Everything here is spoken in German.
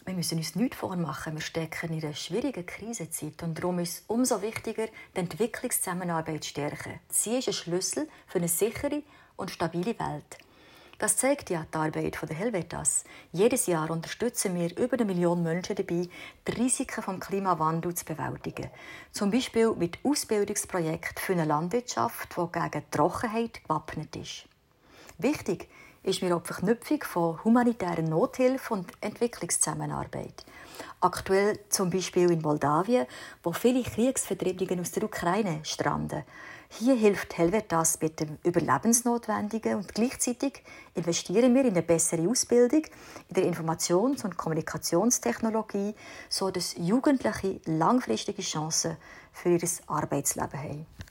Wir müssen uns nichts vormachen. Wir stecken in einer schwierigen Krisenzeit. Und darum ist es umso wichtiger, die Entwicklungszusammenarbeit zu stärken. Sie ist ein Schlüssel für eine sichere und stabile Welt. Das zeigt ja die Arbeit der Helvetas. Jedes Jahr unterstützen wir über 1 Million Menschen dabei, die Risiken des Klimawandels zu bewältigen. Zum Beispiel mit Ausbildungsprojekten für eine Landwirtschaft, die gegen Trockenheit gewappnet ist. Wichtig ist mir auch die Verknüpfung von humanitärer Nothilfe und Entwicklungszusammenarbeit. Aktuell zum Beispiel in Moldawien, wo viele Kriegsvertriebene aus der Ukraine stranden. Hier hilft Helvetas mit dem Überlebensnotwendigen und gleichzeitig investieren wir in eine bessere Ausbildung, in der Informations- und Kommunikationstechnologie, sodass Jugendliche langfristige Chancen für ihr Arbeitsleben haben.